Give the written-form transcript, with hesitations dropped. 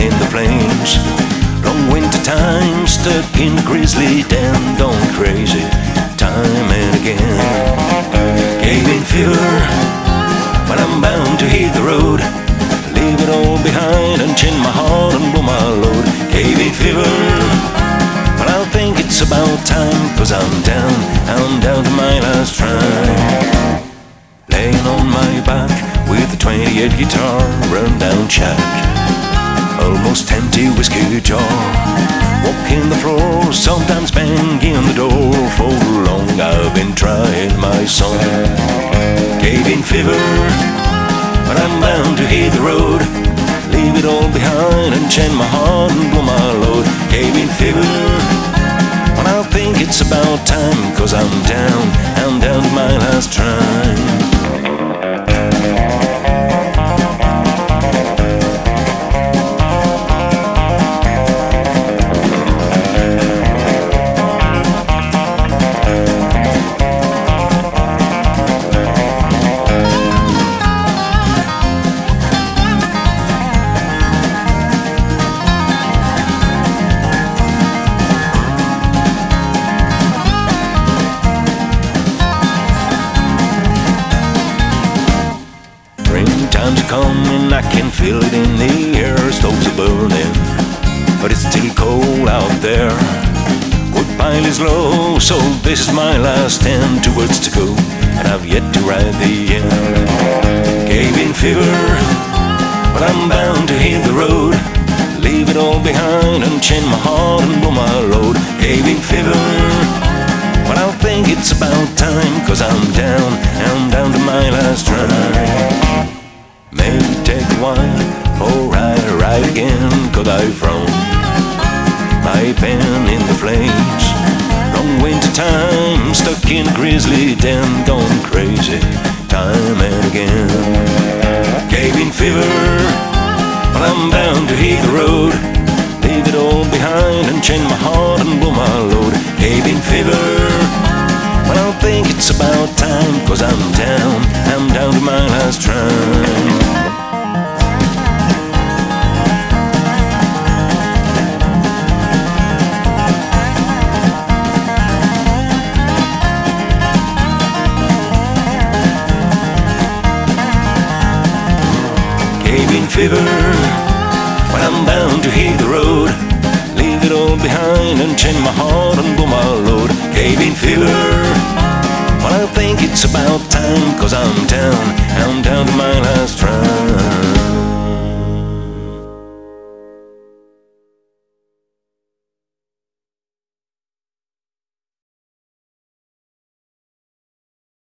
in the flames. Long winter time, stuck in the grizzly den, going crazy time and again. Cabin fever, but I'm bound to hit the road. Leave it all behind and chin my heart and blow my load. Cabin fever, but I think it's about time, 'cause I'm down to my last try. Laying on my back with a 28 guitar, run down shack, almost empty whiskey jar. Walking the floor, sometimes banging the door. For long I've been trying my song. Cabin fever, but I'm bound to hit the road. Leave it all behind and chain my heart and blow my load. Cabin fever, but I think it's about time, 'cause I'm down to my last try. Time's coming, I can feel it in the air. Stoves are burning, but it's still cold out there. Wood pile is low, so this is my last stand. 2 words to go, and I've yet to ride the end. Cabin fever, but I'm bound to hit the road. Leave it all behind and chain my heart and blow my load. Cabin fever, but I think it's about time, 'cause I'm down to my last ride. May take a while, or I ride again, 'cause I've thrown my pen in the flames. Long winter time, stuck in a grizzly den, going crazy time and again. Cabin fever, but I'm bound to hit the road. Leave it all behind and chain my heart and blow my load. Cabin fever, well, I think it's about time, 'cause I'm down to my last try. Cabin fever, when I'm bound to hit the road. Leave it all behind and chain my heart and blow my load. Cabin fever,